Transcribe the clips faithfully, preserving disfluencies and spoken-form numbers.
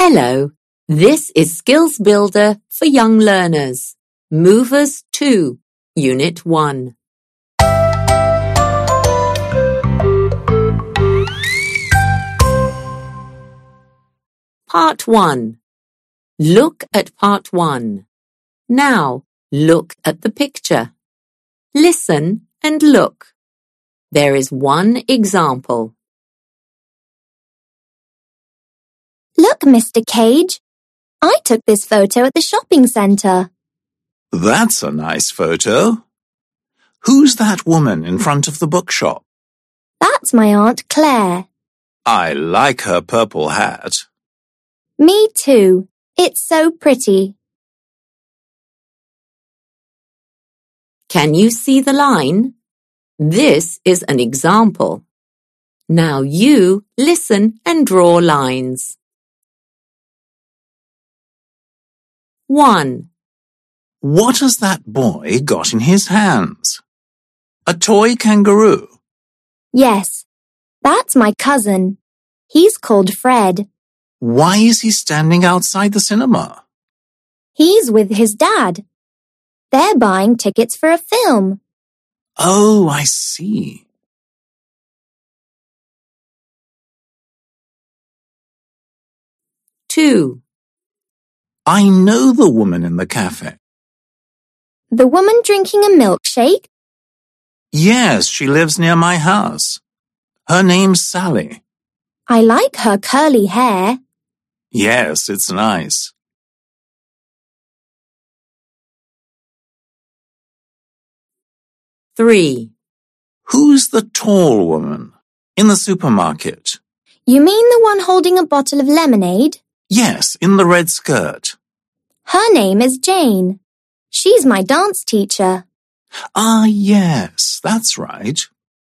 Hello, this is Skills Builder for Young Learners. Movers two, Unit one. Part one. Look at Part one. Now, look at the picture. Listen and look. There is one example. Look, Mister Cage. I took this photo at the shopping centre. That's a nice photo. Who's that woman in front of the bookshop? That's my Aunt Claire. I like her purple hat. Me too. It's so pretty. Can you see the line? This is an example. Now you listen and draw lines. one. What has that boy got in his hands? A toy kangaroo. Yes, that's my cousin. He's called Fred. Why is he standing outside the cinema? He's with his dad. They're buying tickets for a film. Oh, I see. two. I know the woman in the cafe. The woman drinking a milkshake? Yes, she lives near my house. Her name's Sally. I like her curly hair. Yes, it's nice. three. Who's the tall woman in the supermarket? You mean the one holding a bottle of lemonade? Yes, in the red skirt. Her name is Jane. She's my dance teacher. Ah, yes, that's right.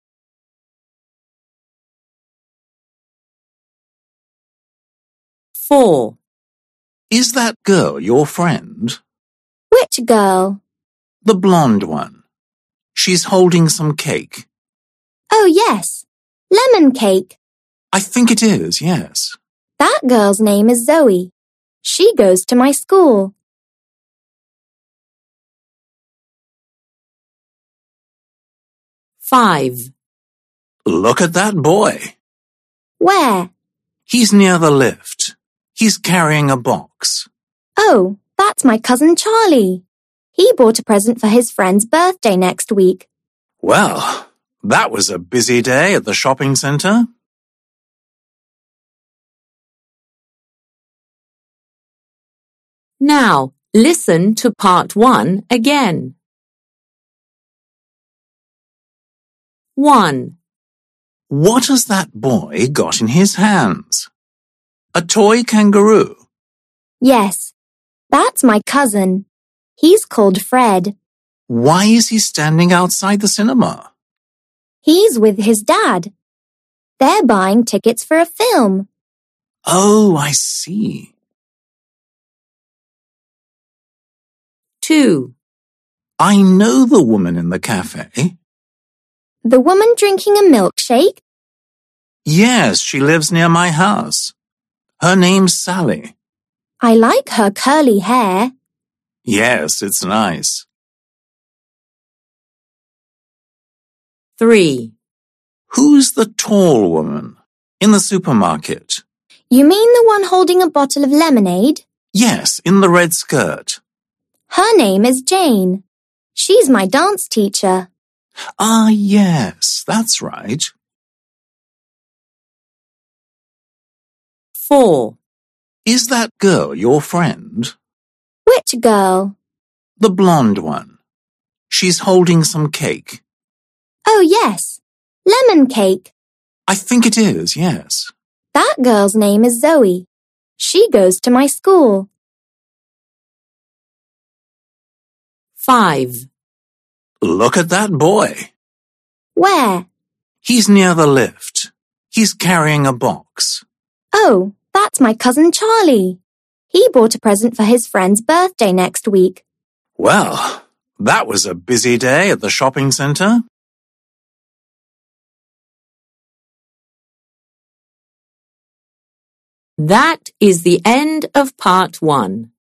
four. Is that girl your friend? Which girl? The blonde one. She's holding some cake. Oh, yes. Lemon cake. I think it is, yes. That girl's name is Zoe. She goes to my school. five. Look at that boy. Where? He's near the lift. He's carrying a box. Oh, that's my cousin Charlie. He bought a present for his friend's birthday next week. Well, that was a busy day at the shopping centre. Now, listen to part one again. one. What has that boy got in his hands? A toy kangaroo. Yes, that's my cousin. He's called Fred. Why is he standing outside the cinema? He's with his dad. They're buying tickets for a film. Oh, I see. two. I know the woman in the cafe. The woman drinking a milkshake? Yes, she lives near my house. Her name's Sally. I like her curly hair. Yes, it's nice. three. Who's the tall woman in the supermarket? You mean the one holding a bottle of lemonade? Yes, in the red skirt. Her name is Jane. She's my dance teacher. Ah, yes, that's right. four. Is that girl your friend? Which girl? The blonde one. She's holding some cake. Oh, yes. Lemon cake. I think it is, yes. That girl's name is Zoe. She goes to my school. five. Look at that boy. Where? He's near the lift. He's carrying a box. Oh, that's my cousin Charlie. He bought a present for his friend's birthday next week. Well, that was a busy day at the shopping centre. That is the end of part one.